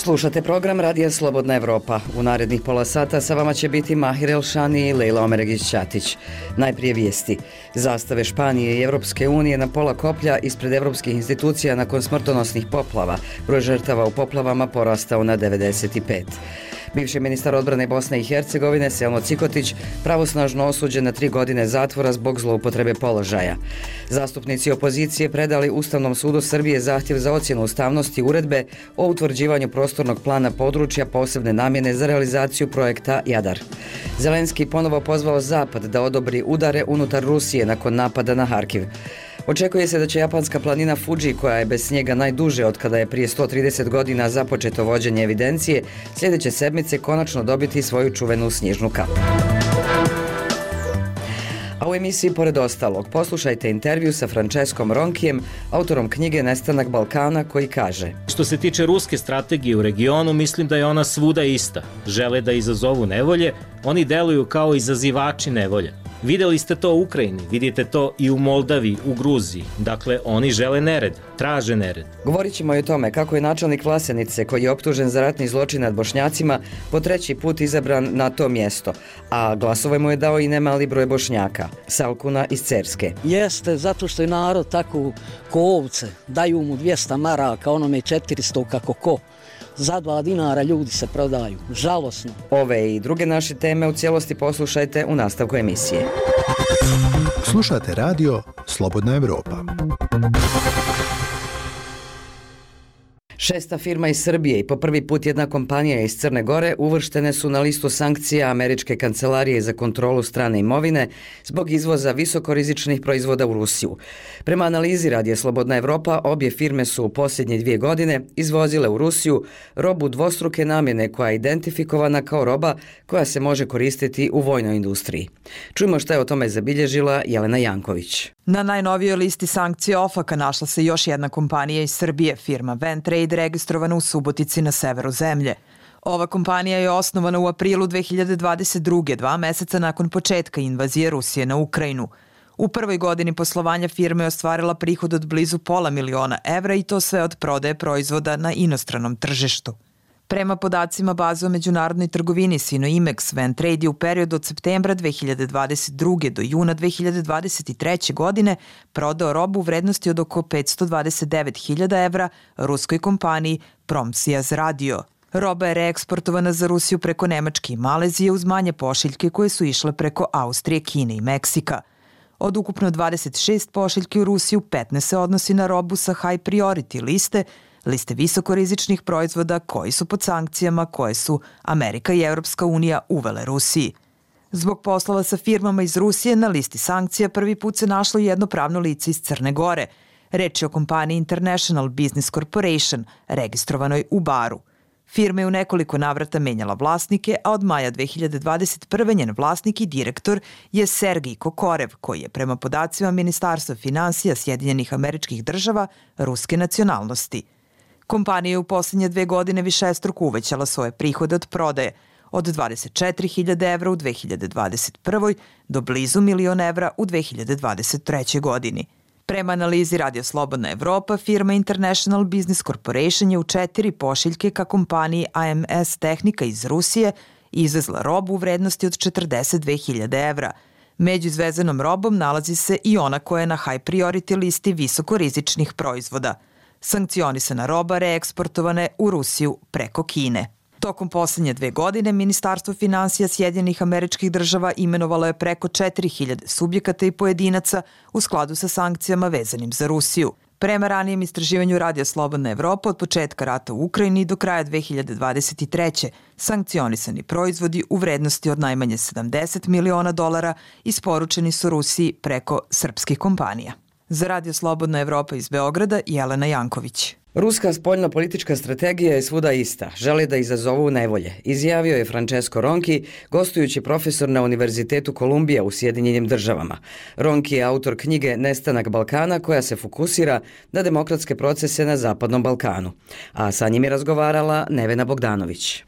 Slušate program Radija Slobodna Evropa. U narednih pola sata sa vama će biti Mahir Elšani i Lejla Omeregić-Ćatić. Najprije vijesti. Zastave Španije i Evropske unije na pola koplja ispred evropskih institucija nakon smrtonosnih poplava. Broj žrtava u poplavama porastao na 95. Bivši ministar odbrane Bosne i Hercegovine Selmo Cikotić pravosnažno osuđen na 3 godine zatvora zbog zloupotrebe položaja. Zastupnici opozicije predali Ustavnom sudu Srbije zahtjev za ocjenu ustavnosti uredbe o utvrđivanju prostornog plana područja posebne namjene za realizaciju projekta Jadar. Zelenski ponovo pozvao Zapad da odobri udare unutar Rusije nakon napada na Harkiv. Očekuje se da će japanska planina Fuji, koja je bez snijega najduže od kada je prije 130 godina započeto vođenje evidencije, sljedeće sedmice konačno dobiti svoju čuvenu snježnu kapu. A u emisiji pored ostalog poslušajte intervju sa Franceskom Ronkijem, autorom knjige Nestanak Balkana, koji kaže: Što se tiče ruske strategije u regionu, mislim da je ona svuda ista. Žele da izazovu nevolje, oni deluju kao izazivači nevolje. Videli ste to u Ukrajini, vidite to i u Moldaviji, u Gruziji. Dakle, oni žele nered, traže nered. Govorit ćemo i o tome kako je načelnik Vlasenice, koji je optužen za ratni zločin nad Bošnjacima, po 3. put izabran na to mjesto, a glasove mu je dao i nemali broj Bošnjaka. Salkuna iz Cerske. Jeste, zato što je narod tako ko ovce, daju mu 200 maraka, onome 400 kako ko. Za 2 dinara ljudi se prodaju. Žalosno. Ove i druge naše teme u cijelosti poslušajte u nastavku emisije. Slušate radio Slobodna Evropa. 6. firma iz Srbije i po prvi put jedna kompanija iz Crne Gore uvrštene su na listu sankcija Američke kancelarije za kontrolu strane imovine zbog izvoza visokorizičnih proizvoda u Rusiju. Prema analizi Radija Slobodna Evropa, obje firme su u posljednje 2 godine izvozile u Rusiju robu dvostruke namjene koja je identifikovana kao roba koja se može koristiti u vojnoj industriji. Čujmo šta je o tome zabilježila Jelena Janković. Na najnovijoj listi sankcija OFAK-a našla se još jedna kompanija iz Srbije, firma Ventrade, registrovana u Subotici na severu zemlje. Ova kompanija je osnovana u aprilu 2022. 2 meseca nakon početka invazije Rusije na Ukrajinu. U prvoj godini poslovanja firma je ostvarila prihod od blizu $500.000 i to sve od prodaje proizvoda na inostranom tržištu. Prema podacima baze o međunarodnoj trgovini Sinoimex, Ventrade je u periodu od septembra 2022. do juna 2023. godine prodao robu u vrednosti od oko $529.000 ruskoj kompaniji Promsijaz Radio. Roba je reeksportovana za Rusiju preko Nemačke i Malezije uz manje pošiljke koje su išle preko Austrije, Kine i Meksika. Od ukupno 26 pošiljki u Rusiju, 15 se odnosi na robu sa high priority liste visokorizičnih proizvoda koji su pod sankcijama koje su Amerika i Evropska unija uvele Rusiji. Zbog poslova sa firmama iz Rusije na listi sankcija prvi put se našlo jedno pravno lice iz Crne Gore. Reč je o kompaniji International Business Corporation, registrovanoj u Baru. Firma je u nekoliko navrata menjala vlasnike, a od maja 2021. njen vlasnik i direktor je Sergij Kokorev, koji je prema podacima Ministarstva finansija Sjedinjenih Američkih Država ruske nacionalnosti. Kompanija je u posljednje 2 godine višestruko uvećala svoje prihode od prodaje, od $24.000 u 2021. do blizu $1.000.000 u 2023. godini. Prema analizi Radio Slobodna Evropa, firma International Business Corporation je u 4 pošiljke ka kompaniji AMS Tehnika iz Rusije izvezla robu u vrednosti od $42.000. Među izvezenom robom nalazi se i ona koja je na high priority listi visokorizičnih proizvoda. Sankcionisana roba reeksportovane u Rusiju preko Kine. Tokom posljednje 2 godine Ministarstvo finansija Sjedinjenih Američkih Država imenovalo je preko 4.000 subjekata i pojedinaca u skladu sa sankcijama vezanim za Rusiju. Prema ranijem istraživanju Radija Slobodna Evropa, od početka rata u Ukrajini do kraja 2023. sankcionisani proizvodi u vrednosti od najmanje $70 miliona isporučeni su Rusiji preko srpskih kompanija. Za Radio Slobodna Evropa iz Beograda, Jelena Janković. Ruska spoljno-politička strategija je svuda ista. Žele da izazovu nevolje, izjavio je Francesco Ronki, gostujući profesor na Univerzitetu Kolumbija u Sjedinjenim Državama. Ronki je autor knjige Nestanak Balkana, koja se fokusira na demokratske procese na Zapadnom Balkanu. A sa njim je razgovarala Nevena Bogdanović.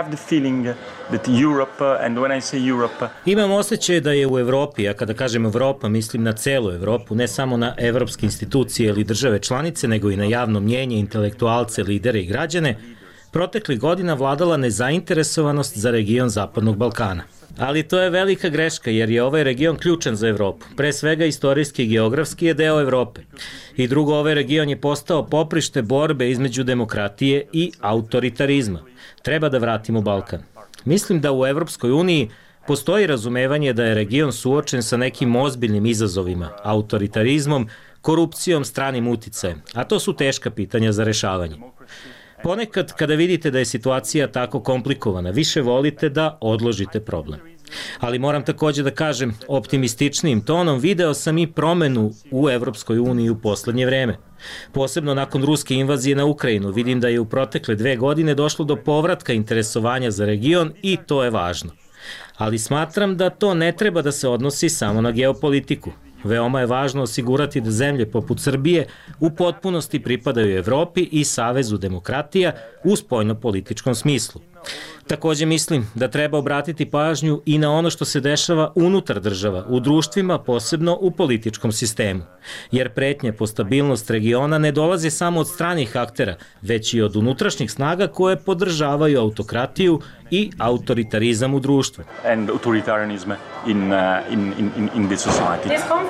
Imam osjećaj da je u Evropi, a kada kažem Evropa, mislim na celu Evropu, ne samo na evropske institucije ili države članice, nego i na javno mnjenje, intelektualce, lidere i građane, proteklih godina vladala nezainteresovanost za region Zapadnog Balkana. Ali to je velika greška jer je ovaj region ključan za Evropu. Pre svega istorijski i geografski je deo Evrope. I drugo, ovaj region je postao poprište borbe između demokratije i autoritarizma. Treba da vratimo Balkan. Mislim da u Evropskoj uniji postoji razumevanje da je region suočen sa nekim ozbiljnim izazovima, autoritarizmom, korupcijom, stranim uticajem, a to su teška pitanja za rešavanje. Ponekad, kada vidite da je situacija tako komplikovana, više volite da odložite problem. Ali moram takođe da kažem, optimističnijim tonom video sam i promenu u Evropskoj uniji u poslednje vreme. Posebno nakon ruske invazije na Ukrajinu vidim da je u protekle 2 godine došlo do povratka interesovanja za region i to je važno. Ali smatram da to ne treba da se odnosi samo na geopolitiku. Veoma je važno osigurati da zemlje poput Srbije u potpunosti pripadaju Evropi i Savezu demokratija u spoljnopolitičkom smislu. Takođe mislim da treba obratiti pažnju i na ono što se dešava unutar država, u društvima, posebno u političkom sistemu. Jer pretnje po stabilnost regiona ne dolaze samo od stranih aktera, već i od unutrašnjih snaga koje podržavaju autokratiju i autoritarizam u društvu. And authoritarianism in the society.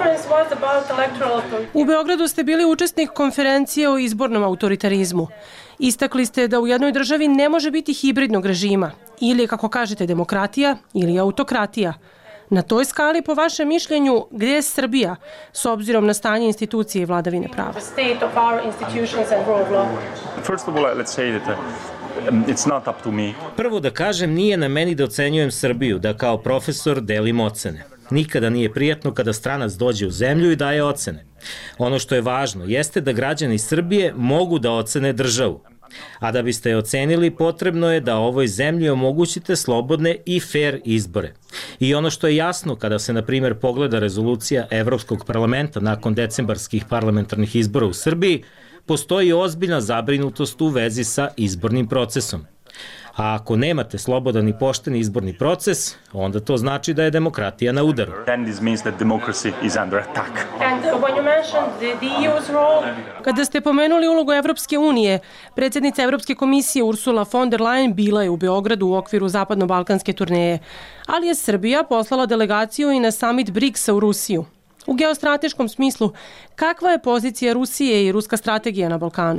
U Beogradu ste bili učesnik konferencije o izbornom autoritarizmu. Istakli ste da u jednoj državi ne može biti hibridnog režima, ili, kako kažete, demokratija ili autokratija. Na toj skali, po vašem mišljenju, gde je Srbija s obzirom na stanje institucije i vladavine prava? First of all, let's say that it's not up to me. Prvo da kažem, nije na meni da ocenjujem Srbiju, da kao profesor delim ocene. Nikada nije prijatno kada stranac dođe u zemlju i daje ocene. Ono što je važno jeste da građani Srbije mogu da ocene državu. A da biste je ocenili, potrebno je da ovoj zemlji omogućite slobodne i fair izbore. I ono što je jasno kada se, na primjer, pogleda rezolucija Evropskog parlamenta nakon decembarskih parlamentarnih izbora u Srbiji, postoji ozbiljna zabrinutost u vezi sa izbornim procesom. A ako nemate slobodan i pošten izborni proces, onda to znači da je demokratija na udaru. Kada ste pomenuli ulogu Evropske unije, predsjednica Evropske komisije Ursula von der Leyen bila je u Beogradu u okviru zapadno-balkanske turneje, ali je Srbija poslala delegaciju i na summit BRICS-a u Rusiju. U geostrateškom smislu, kakva je pozicija Rusije i ruska strategija na Balkanu?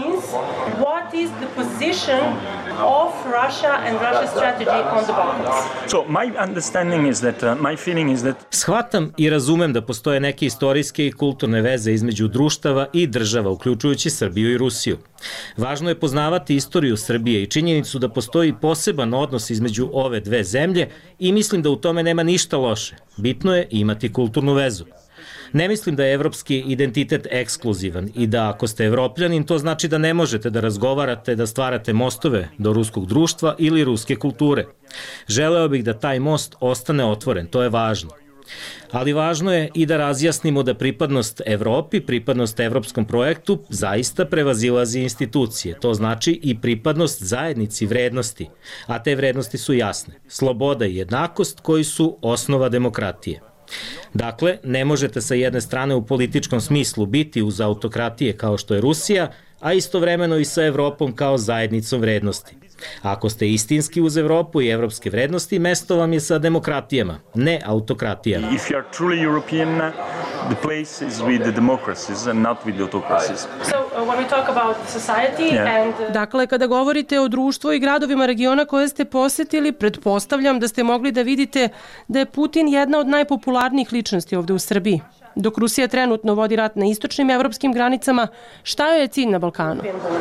Shvatam i razumem da postoje neke istorijske i kulturne veze između društava i država, uključujući Srbiju i Rusiju. Važno je poznavati istoriju Srbije i činjenicu da postoji poseban odnos između ove dve zemlje i mislim da u tome nema ništa loše. Bitno je imati kulturnu vezu. Ne mislim da je evropski identitet ekskluzivan i da ako ste evropljanin, to znači da ne možete da razgovarate, da stvarate mostove do ruskog društva ili ruske kulture. Želeo bih da taj most ostane otvoren, to je važno. Ali važno je i da razjasnimo da pripadnost Evropi, pripadnost evropskom projektu zaista prevazilazi institucije. To znači i pripadnost zajednici vrednosti, a te vrednosti su jasne. Sloboda i jednakost koji su osnova demokratije. Dakle, ne možete sa jedne strane u političkom smislu biti uz autokratije kao što je Rusija, a istovremeno i sa Evropom kao zajednicom vrednosti. Ako ste istinski uz Evropu i evropske vrednosti, mesto vam je sa demokratijama, ne autokratijama. If you are truly European, the place is with the democracies and not with the autocracies. When we talk about society and... Dakle, kada govorite o društvu i gradovima regiona koje ste posetili, pretpostavljam da ste mogli da vidite da je Putin jedna od najpopularnijih ličnosti ovde u Srbiji. Dok Rusija trenutno vodi rat na istočnim evropskim granicama, šta joj je cilj na Balkanu?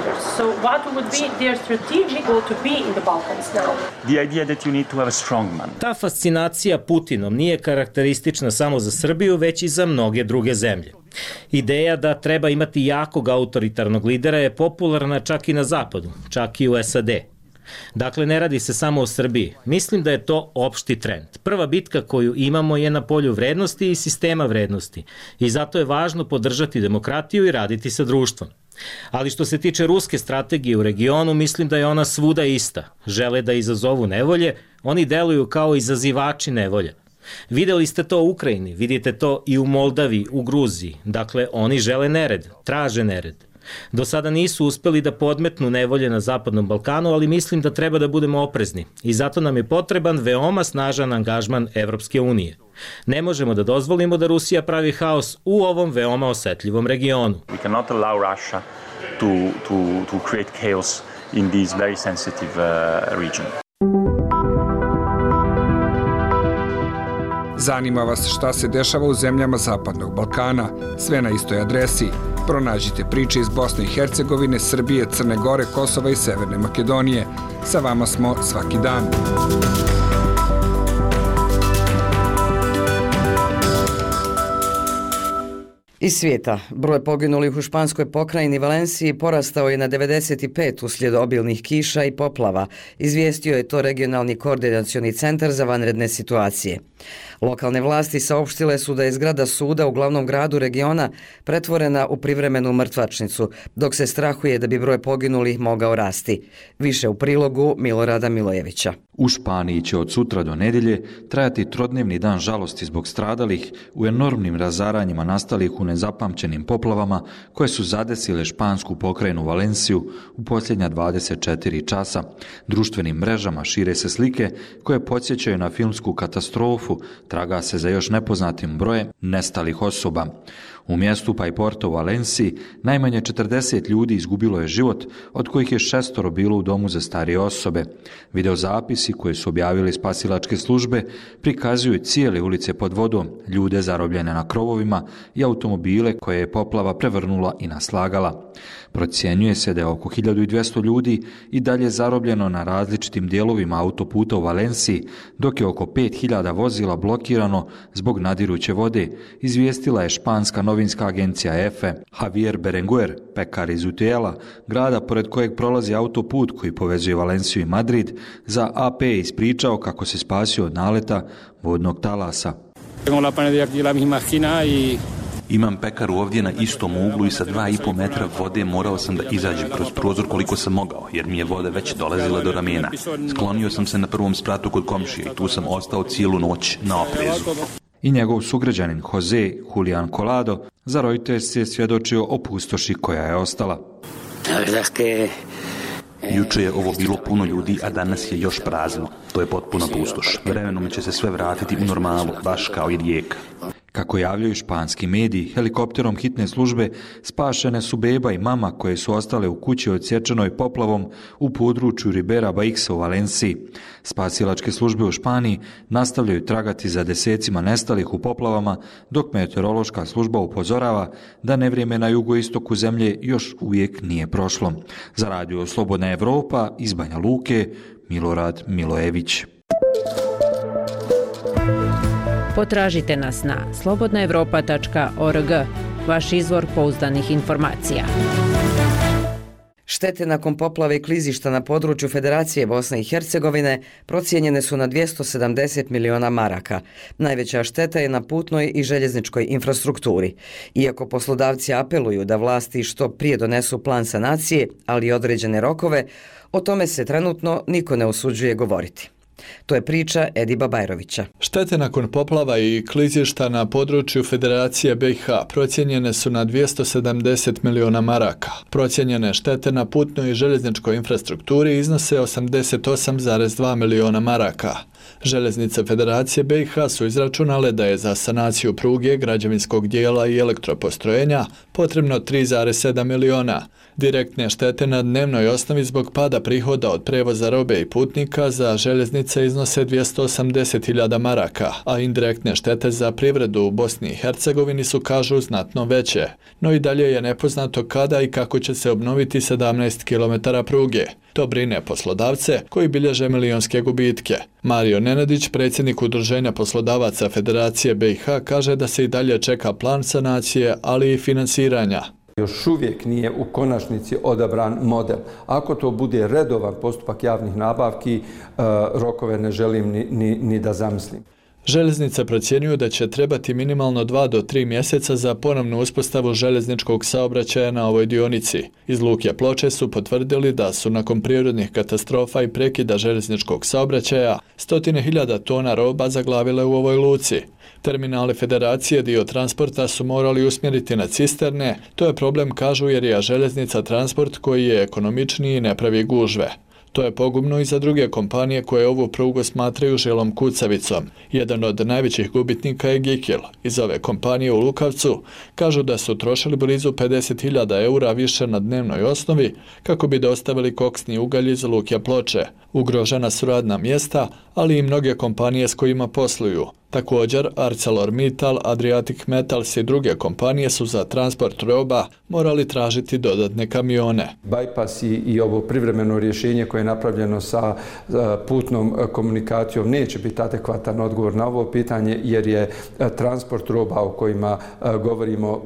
Ta fascinacija Putinom nije karakteristična samo za Srbiju, već i za mnoge druge zemlje. Ideja da treba imati jakog autoritarnog lidera je popularna čak i na zapadu, čak i u SAD. Dakle, ne radi se samo o Srbiji. Mislim da je to opšti trend. Prva bitka koju imamo je na polju vrednosti i sistema vrednosti. I zato je važno podržati demokratiju i raditi sa društvom. Ali što se tiče ruske strategije u regionu, mislim da je ona svuda ista. Žele da izazovu nevolje, oni deluju kao izazivači nevolja. Videli ste to u Ukrajini, vidite to i u Moldaviji, u Gruziji. Dakle, oni žele nered, traže nered. Do sada nisu uspeli da podmetnu nevolje na Zapadnom Balkanu, ali mislim da treba da budemo oprezni i zato nam je potreban veoma snažan angažman Evropske unije. Ne možemo da dozvolimo da Rusija pravi haos u ovom veoma osetljivom regionu. We cannot allow Russia to create chaos in this very sensitive region. Zanima vas šta se dešava u zemljama Zapadnog Balkana? Sve na istoj adresi. Pronađite priče iz Bosne i Hercegovine, Srbije, Crne Gore, Kosova i Severne Makedonije. Sa vama smo svaki dan. Iz svijeta, broj poginulih u španskoj pokrajini Valenciji porastao je na 95 uslijed obilnih kiša i poplava, izvijestio je to regionalni koordinacioni centar za vanredne situacije. Lokalne vlasti saopštile su da je zgrada suda u glavnom gradu regiona pretvorena u privremenu mrtvačnicu, dok se strahuje da bi broj poginulih mogao rasti. Više u prilogu Milorada Milojevića. U Španiji će od sutra do nedjelje trajati trodnevni dan žalosti zbog stradalih u enormnim razaranjima nastalih u nezapamćenim poplavama koje su zadesile špansku pokrajinu Valenciju u posljednja 24 časa. Društvenim mrežama šire se slike koje podsjećaju na filmsku katastrofu, traga se za još nepoznatim brojem nestalih osoba. U mjestu Paiporto u Valenciji najmanje 40 ljudi izgubilo je život, od kojih je 6 bilo u domu za starije osobe. Videozapisi koje su objavili spasilačke službe prikazuju cijele ulice pod vodom, ljude zarobljene na krovovima i automobile koje je poplava prevrnula i naslagala. Procjenjuje se da je oko 1200 ljudi i dalje zarobljeno na različitim dijelovima autoputa u Valenciji, dok je oko 5000 vozila blokirano zbog nadiruće vode, izvijestila je španska novinska agencija EFE. Javier Berenguer, pekar iz Utiela, grada pored kojeg prolazi autoput koji povezuje Valenciju i Madrid, za AP je ispričao kako se spasio od naleta vodnog talasa. Imam pekaru ovdje na istom uglu i sa 2,5 metra vode morao sam da izađem kroz prozor koliko sam mogao, jer mi je voda već dolazila do ramena. Sklonio sam se na prvom spratu kod komšije i tu sam ostao cijelu noć na oprezu. I njegov sugrađanin Jose Julian Colado za Reuters je svjedočio o pustoši koja je ostala. Juče je ovo bilo puno ljudi, a danas je još prazno. To je potpuna pustoš. Vremenom će se sve vratiti u normalu, baš kao i rijeka. Kako javljaju španski mediji, helikopterom hitne službe spašene su beba i mama koje su ostale u kući odsječenoj poplavom u području Ribera Baixa u Valenciji. Spasilačke službe u Španiji nastavljaju tragati za desecima nestalih u poplavama, dok meteorološka služba upozorava da nevrijeme na jugoistoku zemlje još uvijek nije prošlo. Za radio Slobodna Evropa iz Banja Luke, Milorad Milojević. Potražite nas na slobodnaevropa.org, vaš izvor pouzdanih informacija. Štete nakon poplave i klizišta na području Federacije Bosne i Hercegovine procijenjene su na 270 miliona maraka. Najveća šteta je na putnoj i željezničkoj infrastrukturi. Iako poslodavci apeluju da vlasti što prije donesu plan sanacije, ali i određene rokove, o tome se trenutno niko ne usuđuje govoriti. To je priča Ediba Bajrovića. Štete nakon poplava i klizišta na području Federacije BiH procijenjene su na 270 miliona maraka. Procijenjene štete na putnoj i željezničkoj infrastrukturi iznose 88,2 miliona maraka. Željeznice Federacije BiH su izračunale da je za sanaciju pruge, građevinskog dijela i elektropostrojenja potrebno 3,7 miliona. Direktne štete na dnevnoj osnovi zbog pada prihoda od prevoza robe i putnika za željeznice iznose 280.000 maraka, a indirektne štete za privredu u Bosni i Hercegovini su, kažu, znatno veće. No i dalje je nepoznato kada i kako će se obnoviti 17 km pruge. To brine poslodavce koji bilježe milionske gubitke. Mario Nenadić, predsjednik Udruženja poslodavaca Federacije BiH, kaže da se i dalje čeka plan sanacije, ali i finansiranja. Još uvijek nije u konačnici odabran model. Ako to bude redovan postupak javnih nabavki, rokove ne želim ni da zamislim. Željeznice procjenjuju da će trebati minimalno 2 do 3 mjeseca za ponovnu uspostavu željezničkog saobraćaja na ovoj dionici. Iz Luke Ploče su potvrdili da su nakon prirodnih katastrofa i prekida željezničkog saobraćaja 100.000 tona roba zaglavile u ovoj luci. Terminali Federacije dio transporta su morali usmjeriti na cisterne, to je problem, kažu, jer je željeznica transport koji je ekonomičniji i ne pravi gužve. To je pogubno i za druge kompanije koje ovu prugu smatraju žilom kucavicom. Jedan od najvećih gubitnika je Gikil. Iz ove kompanije u Lukavcu kažu da su trošili blizu 50.000 eura više na dnevnoj osnovi kako bi dostavili koksni ugalj iz Luke Ploče. Ugrožena su radna mjesta, ali i mnoge kompanije s kojima posluju. Također, ArcelorMittal, Adriatic Metals i druge kompanije su za transport roba morali tražiti dodatne kamione. Bypass i ovo privremeno rješenje koje je napravljeno sa putnom komunikacijom neće biti adekvatan odgovor na ovo pitanje, jer je transport roba o kojima govorimo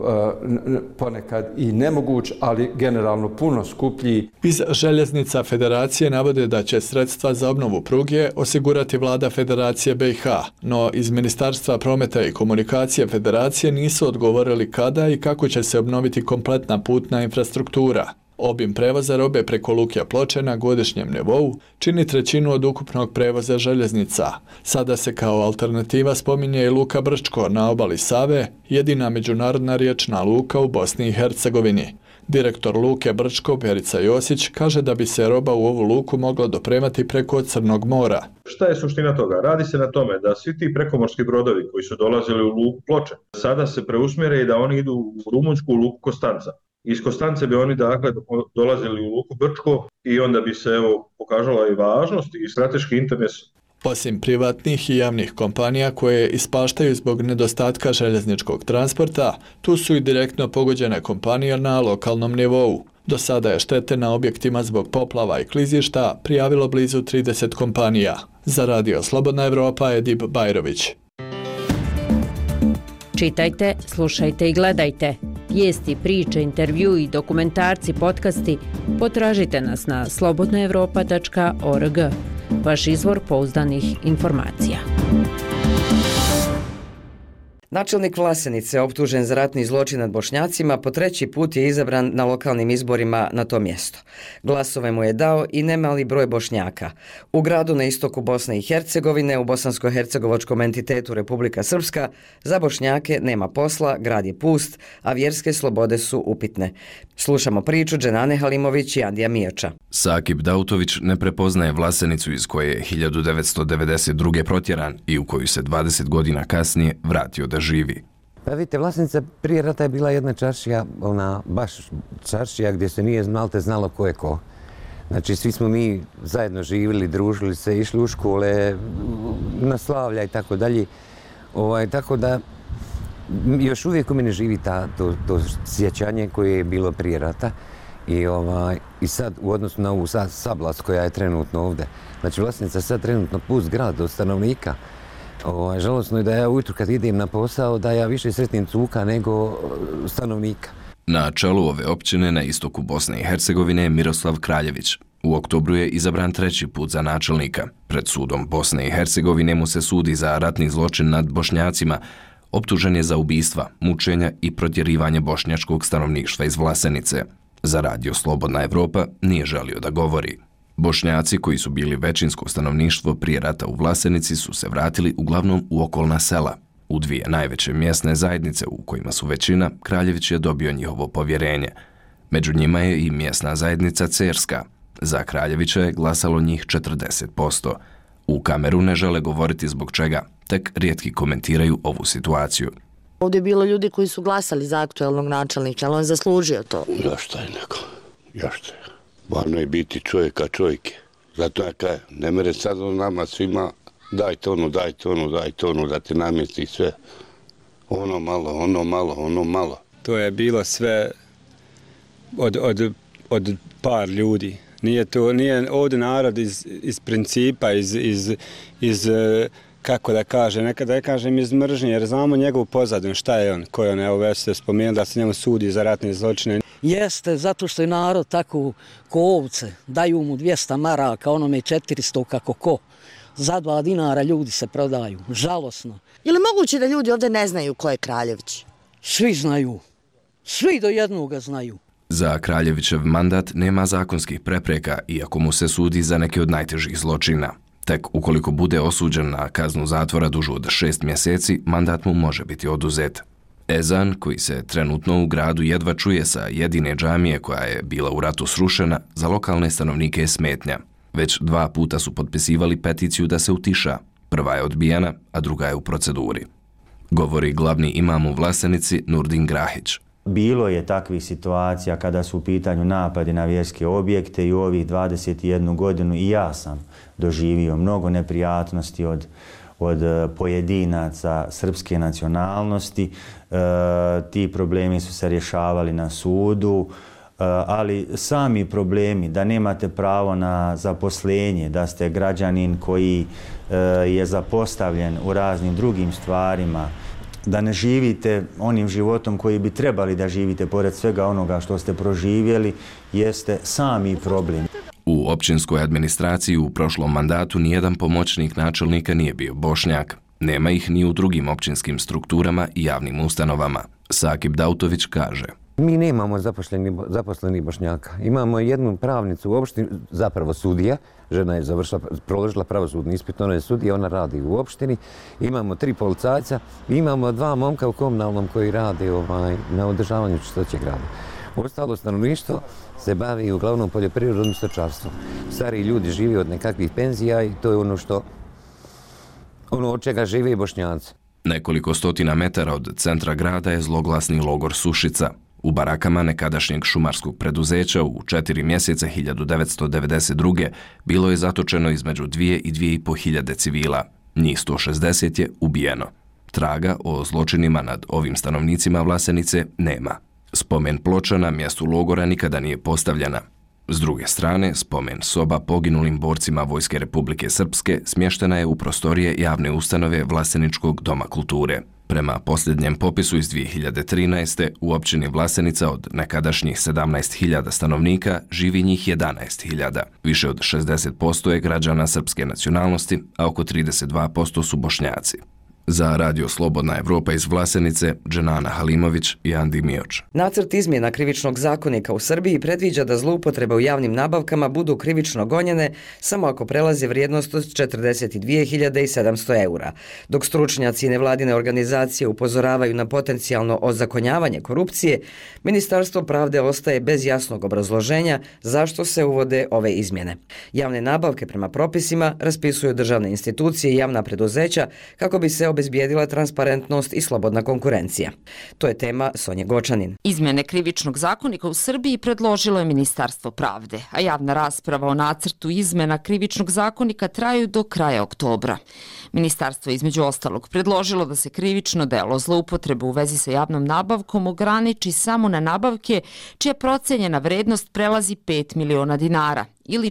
ponekad i nemoguć, ali generalno puno skuplji. Iz željeznica Federacije navode da će sredstva za obnovu pruge osigurati vlada Federacije BiH, no iz Ministarstva prometa i komunikacije Federacije nisu odgovorili kada i kako će se obnoviti kompletna putna infrastruktura. Obim prevoza robe preko Luke Ploče na godišnjem nivou čini 1/3 od ukupnog prevoza željeznica. Sada se kao alternativa spominje i Luka Brčko na obali Save, jedina međunarodna riječna luka u Bosni i Hercegovini. Direktor Luke Brčko Perica Josić kaže da bi se roba u ovu luku mogla dopremati preko Crnog mora. Šta je suština toga? Radi se na tome da svi ti prekomorski brodovi koji su dolazili u luku Ploče sada se preusmjere i da oni idu u Rumunjsku, u luku Konstanca. Iz Konstance bi oni dakle dolazili u luku Brčko i onda bi se pokazala i važnost i strateški interes. Osim privatnih i javnih kompanija koje ispaštaju zbog nedostatka željezničkog transporta, tu su i direktno pogođene kompanije na lokalnom nivou. Do sada je štete na objektima zbog poplava i klizišta prijavilo blizu 30 kompanija. Za Radio Slobodna Evropa, Edip Bajrović. Čitajte, slušajte i gledajte. Vijesti, priče, intervju i dokumentarci, podcasti potražite nas na slobodnaevropa.org. Vaš izvor pouzdanih informacija. Načelnik Vlasenice, optužen za ratni zločin nad Bošnjacima, po 3. put je izabran na lokalnim izborima na to mjesto. Glasove mu je dao i nemali broj Bošnjaka. U gradu na istoku Bosne i Hercegovine, u bosansko-hercegovačkom entitetu Republika Srpska, za Bošnjake nema posla, grad je pust, a vjerske slobode su upitne. Slušamo priču Dženane Halimović i Andija Mijača. Sakip Dautović ne prepoznaje Vlasenicu iz koje je 1992. protjeran i u koju se 20 godina kasnije vratio da živi. Pa vidite, Vlasenica prije rata je bila jedna čaršija, baš čaršija gdje se nije znalo ko je ko. Znači, svi smo mi zajedno živjeli, družili se, išli u škole, na slavlja i tako dalje. Tako da još uvijek u mene živi to sjećanje koje je bilo prije rata. I sad u odnosu na ovu Sablas koja je trenutno ovdje. Znači, Vlasenica sad trenutno pust grad od stanovnika. Žalosno je da ja ujutru kad idem na posao da ja više sretnim cuka nego stanovnika. Na čelu ove općine na istoku Bosne i Hercegovine je Miroslav Kraljević. U oktobru je izabran 3. put za načelnika. Pred sudom Bosne i Hercegovine mu se sudi za ratni zločin nad Bošnjacima. Optužen je za ubistva, mučenja i protjerivanje bošnjačkog stanovništva iz Vlasenice. Za Radio Slobodna Evropa nije želio da govori. Bošnjaci koji su bili većinsko stanovništvo prije rata u Vlasenici su se vratili uglavnom u okolna sela. U 2 najveće mjesne zajednice u kojima su većina, Kraljević je dobio njihovo povjerenje. Među njima je i mjesna zajednica Cerska. Za Kraljevića je glasalo njih 40%. U kameru ne žele govoriti zbog čega, tek rijetki komentiraju ovu situaciju. Ovdje je bilo ljudi koji su glasali za aktualnog načelnika, ali on zaslužio to. Zašto je neko? Zašto je? Varno je biti čovjeka čovjeke. Zato ja kažem, ne mere sad nama svima dajte ono, da ti namjesti sve. Ono malo. To je bilo sve od par ljudi. Nije ovdje narod iz principa, iz kako da kažem, nekada da kažem iz mržnje, jer znamo njegovu pozadinu, šta je on, ko je on, evo već ste spomenuli da se njemu sudi za ratne zločine. Jeste, zato što je narod tako ko ovce, daju mu 200 maraka, onome 400 kako ko. Za 2 dinara ljudi se prodaju. Žalosno. Je li moguće da ljudi ovde ne znaju ko je Kraljević? Svi znaju. Svi do jednoga znaju. Za Kraljevićev mandat nema zakonskih prepreka, iako mu se sudi za neke od najtežih zločina. Tek ukoliko bude osuđen na kaznu zatvora dužu od 6 mjeseci, mandat mu može biti oduzet. Ezan, koji se trenutno u gradu jedva čuje sa jedine džamije koja je bila u ratu srušena, za lokalne stanovnike je smetnja. Već 2 puta su potpisivali peticiju da se utiša. Prva je odbijena, a druga je u proceduri. Govori glavni imam u Vlasenici Nurdin Grahić. Bilo je takvih situacija kada su u pitanju napadi na vjerske objekte i u ovih 21 godinu i ja sam doživio mnogo neprijatnosti od pojedinaca srpske nacionalnosti. Ti problemi su se rješavali na sudu, ali sami problemi da nemate pravo na zaposlenje, da ste građanin koji je zapostavljen u raznim drugim stvarima, da ne živite onim životom koji bi trebali da živite pored svega onoga što ste proživjeli, jeste sami problem. U općinskoj administraciji u prošlom mandatu nijedan pomoćnik načelnika nije bio Bošnjak. Nema ih ni u drugim općinskim strukturama i javnim ustanovama. Sakib Dautović kaže: Mi nemamo zaposlenih Bošnjaka. Imamo jednu pravnicu u opštini, zapravo sudija. Žena je proložila pravosudni ispit, ona je sudija, ona radi u opštini. Imamo 3 policajca i imamo 2 momka u komunalnom koji rade na održavanju čistoće grada. Ostalo stanovništvo se bavi uglavnom poljoprivredom i stočarstvom. Stari ljudi žive od nekakvih penzija i to je ono od čega žive i Bošnjaci. Nekoliko stotina metara od centra grada je zloglasni logor Sušica. U barakama nekadašnjeg šumarskog preduzeća u 4 mjeseca 1992. bilo je zatočeno između 2 i 2,5 hiljade civila. Njih 160 je ubijeno. Traga o zločinima nad ovim stanovnicima Vlasenice nema. Spomen ploča na mjestu logora nikada nije postavljena. S druge strane, spomen soba poginulim borcima Vojske Republike Srpske smještena je u prostorije javne ustanove Vlaseničkog doma kulture. Prema posljednjem popisu iz 2013. u općini Vlasenica od nekadašnjih 17.000 stanovnika živi njih 11.000. Više od 60% je građana srpske nacionalnosti, a oko 32% su Bošnjaci. Za Radio Slobodna Evropa iz Vlasenice, Dženana Halimović i Andi Mioč. Nacrt izmjena krivičnog zakonika u Srbiji predviđa da zloupotrebe u javnim nabavkama budu krivično gonjene samo ako prelazi vrijednost od 42.700 eura. Dok stručnjaci i nevladine organizacije upozoravaju na potencijalno ozakonjavanje korupcije, Ministarstvo pravde ostaje bez jasnog obrazloženja zašto se uvode ove izmjene. Javne nabavke prema propisima raspisuju državne institucije i javna preduzeća kako bi se obezbijedila transparentnost i slobodna konkurencija. To je tema Sonje Gočanin. Izmjene krivičnog zakonika u Srbiji predložilo je Ministarstvo pravde, a javna rasprava o nacrtu izmjena krivičnog zakonika traju do kraja oktobra. Ministarstvo je između ostalog predložilo da se krivično delo zloupotrebe u vezi sa javnom nabavkom ograniči samo na nabavke čija procenjena vrednost prelazi 5 miliona dinara ili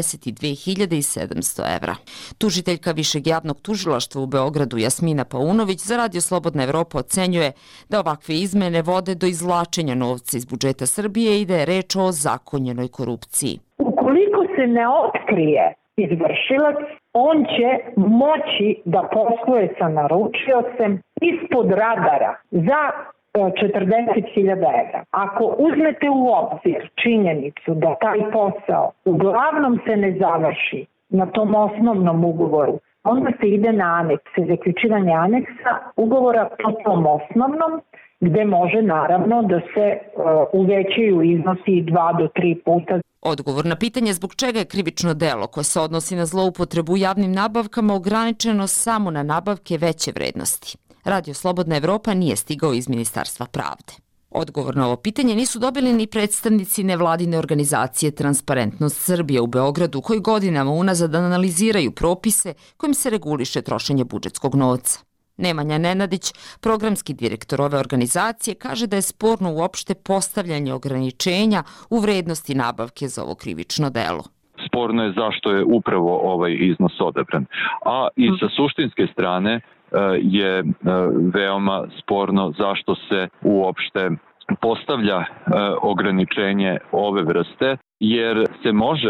42.700 evra. Tužiteljka Višeg javnog tužilaštva u Beogradu Jasmina Paunović za Radio Slobodna Evropa ocenjuje da ovakve izmene vode do izvlačenja novca iz budžeta Srbije i da je reč o zakonjenoj korupciji. Ukoliko se ne otkrije izvršilac, on će moći da posluje sa naručiocem ispod radara za 40.000 evra. Ako uzmete u obzir činjenicu da taj posao uglavnom se ne završi na tom osnovnom ugovoru, onda se ide na anekse, zaključivanje aneksa ugovora po tom osnovnom, gde može naravno da se uvećaju iznosi 2 do 3 puta. Odgovor na pitanje zbog čega je krivično delo koje se odnosi na zloupotrebu u javnim nabavkama ograničeno samo na nabavke veće vrednosti. Radio Slobodna Evropa nije stigao iz Ministarstva pravde. Odgovor na ovo pitanje nisu dobili ni predstavnici nevladine organizacije Transparentnost Srbije u Beogradu, koji godinama unazad analiziraju propise kojim se reguliše trošenje budžetskog novca. Nemanja Nenadić, programski direktor ove organizacije, kaže da je sporno uopšte postavljanje ograničenja u vrednosti nabavke za ovo krivično delo. Sporno je zašto je upravo ovaj iznos odabran. A i sa suštinske strane je veoma sporno zašto se uopšte postavlja ograničenje ove vrste, jer se može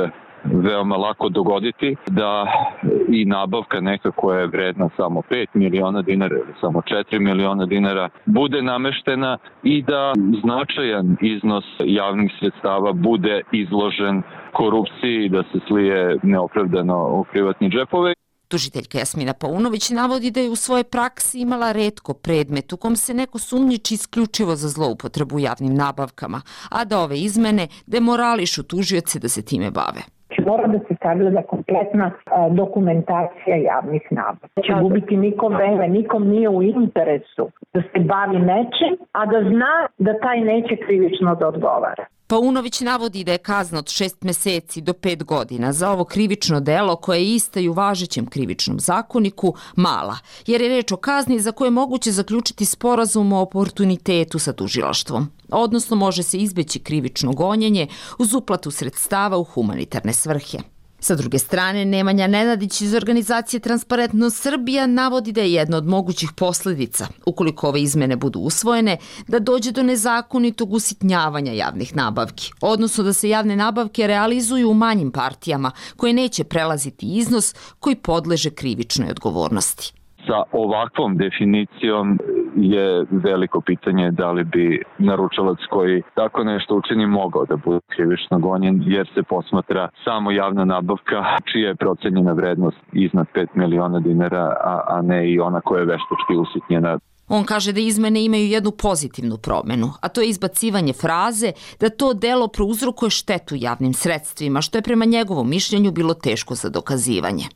veoma lako dogoditi da i nabavka neka koja je vredna samo 5 miliona dinara ili samo 4 miliona dinara bude nameštena i da značajan iznos javnih sredstava bude izložen korupciji, da se slije neopravdano u privatni džepove. Tužiteljka Jasmina Paunović navodi da je u svojoj praksi imala retko predmet u kom se neko sumnjiči isključivo za zloupotrebu javnim nabavkama, a da ove izmene demorališu tužioce da se time bave. Mora da se sagleda kompletna dokumentacija javnih nabavki. Će gubiti nikom vreme, nikom nije u interesu da se bavi nečim, a da zna da taj neće krivično da odgovara. Paunović navodi da je kazna od 6 meseci do 5 godina za ovo krivično delo koje je ista i u važećem krivičnom zakoniku mala, jer je reč o kazni za koje je moguće zaključiti sporazum o oportunitetu sa tužilaštvom. Odnosno može se izbeći krivično gonjenje uz uplatu sredstava u humanitarne svrhe. Sa druge strane, Nemanja Nenadić iz organizacije Transparentnost Srbija navodi da je jedna od mogućih posljedica, ukoliko ove izmene budu usvojene, da dođe do nezakonitog usitnjavanja javnih nabavki, odnosno da se javne nabavke realizuju u manjim partijama koje neće prelaziti iznos koji podleže krivičnoj odgovornosti. Sa ovakvom definicijom je veliko pitanje da li bi naručilac koji tako nešto učini mogao da bude krivično gonjen, jer se posmatra samo javna nabavka čija je procenjena vrednost iznad 5 miliona dinara, a ne i ona koja je veštački usitnjena. On kaže da izmene imaju jednu pozitivnu promenu, a to je izbacivanje fraze da to delo prouzrokuje štetu javnim sredstvima, što je prema njegovom mišljenju bilo teško za dokazivanje.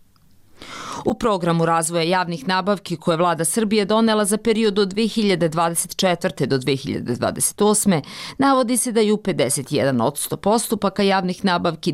U programu razvoja javnih nabavki koje je vlada Srbije donela za period od 2024. do 2028. navodi se da je u 51% postupaka javnih nabavki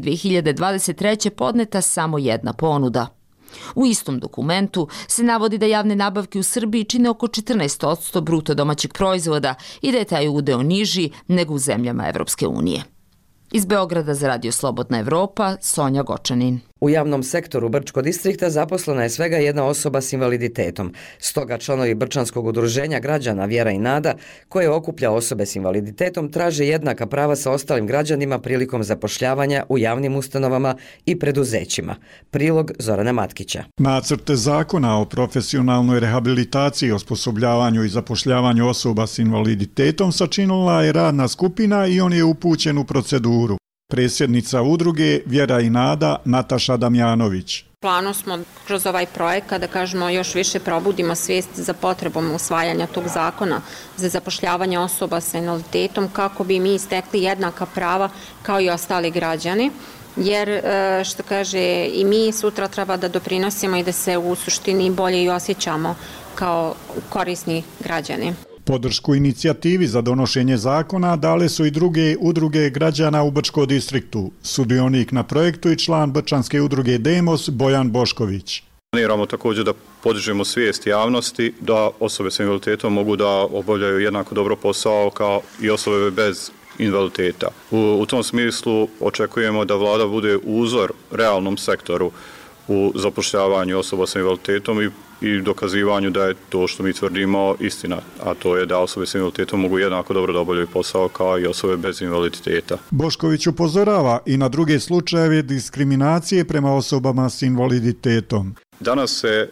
2023. podneta samo jedna ponuda. U istom dokumentu se navodi da javne nabavke u Srbiji čine oko 14% bruto domaćeg proizvoda i da je taj udeo niži nego u zemljama Evropske unije. Iz Beograda za Radio Slobodna Evropa, Sonja Gočanin. U javnom sektoru Brčkog distrikta zaposlena je svega jedna osoba s invaliditetom. Stoga članovi Brčanskog udruženja građana Vjera i Nada, koje okuplja osobe s invaliditetom, traže jednaka prava sa ostalim građanima prilikom zapošljavanja u javnim ustanovama i preduzećima. Prilog Zorana Matkića. Nacrt zakona o profesionalnoj rehabilitaciji, osposobljavanju i zapošljavanju osoba s invaliditetom sačinila je radna skupina i on je upućen u proceduru. Predsjednica udruge Vjera i Nada Nataša Damjanović. Planu smo kroz ovaj projekat da kažemo još više probudimo svijest za potrebom usvajanja tog zakona za zapošljavanje osoba sa invaliditetom kako bi mi stekli jednaka prava kao i ostali građani. Jer, što kaže, i mi sutra treba da doprinosimo i da se u suštini bolje i osjećamo kao korisni građani. Podršku inicijativi za donošenje zakona dale su i druge udruge građana u Brčkom distriktu. Sudionik na projektu i član Brčanske udruge Demos Bojan Bošković. Planiramo također da podižemo svijest javnosti da osobe s invaliditetom mogu da obavljaju jednako dobro posao kao i osobe bez invaliditeta. U tom smislu očekujemo da vlada bude uzor realnom sektoru u zapošljavanju osoba sa invaliditetom i dokazivanju da je to što mi tvrdimo istina, a to je da osobe sa invaliditetom mogu jednako dobro da obavljaju posao kao i osobe bez invaliditeta. Bošković upozorava i na druge slučajeve diskriminacije prema osobama s invaliditetom. Danas se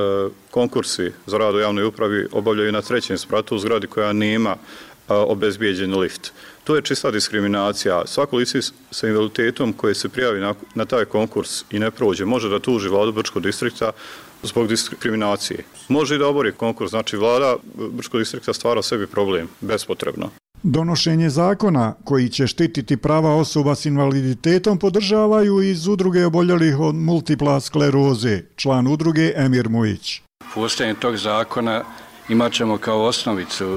konkursi za rad u javnoj upravi obavljaju na 3. spratu u zgradi koja nema obezbijeđen lift. To je čista diskriminacija. Svako lice sa invaliditetom koje se prijavi na taj konkurs i ne prođe, može da tuži vladu Brčkog distrikta zbog diskriminacije. Može i da obori konkurs, znači vlada Brčkog distrikta stvara sebi problem, bespotrebno. Donošenje zakona koji će štititi prava osoba s invaliditetom podržavaju iz udruge oboljelih od multipla skleroze, član udruge Emir Mujić. Postojanje tog zakona imat ćemo kao osnovicu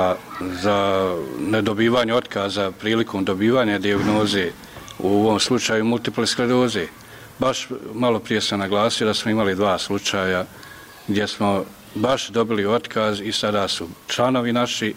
za nedobivanje otkaza prilikom dobivanja dijagnoze, u ovom slučaju multiple skleroze. Baš malo prije sam naglasio da smo imali 2 slučaja gdje smo baš dobili otkaz i sada su članovi naši,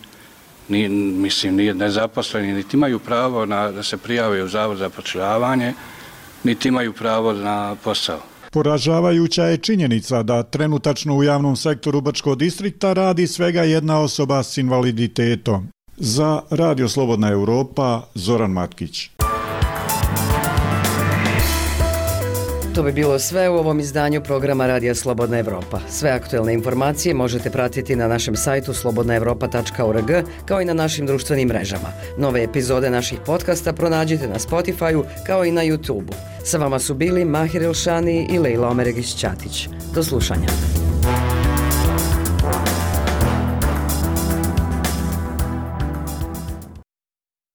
nije nezaposleni, niti imaju pravo da se prijave u Zavod za zapošljavanje, niti imaju pravo na posao. Poražavajuća je činjenica da trenutačno u javnom sektoru Brčkog distrikta radi svega jedna osoba s invaliditetom. Za Radio Slobodna Europa, Zoran Matkić. To bi bilo sve u ovom izdanju programa Radija Slobodna Evropa. Sve aktuelne informacije možete pratiti na našem sajtu slobodnaevropa.org kao i na našim društvenim mrežama. Nove epizode naših podcasta pronađite na Spotify-u kao i na YouTube-u. Sa vama su bili Mahir Elšani i Lejla Omeregić-Ćatić. Do slušanja.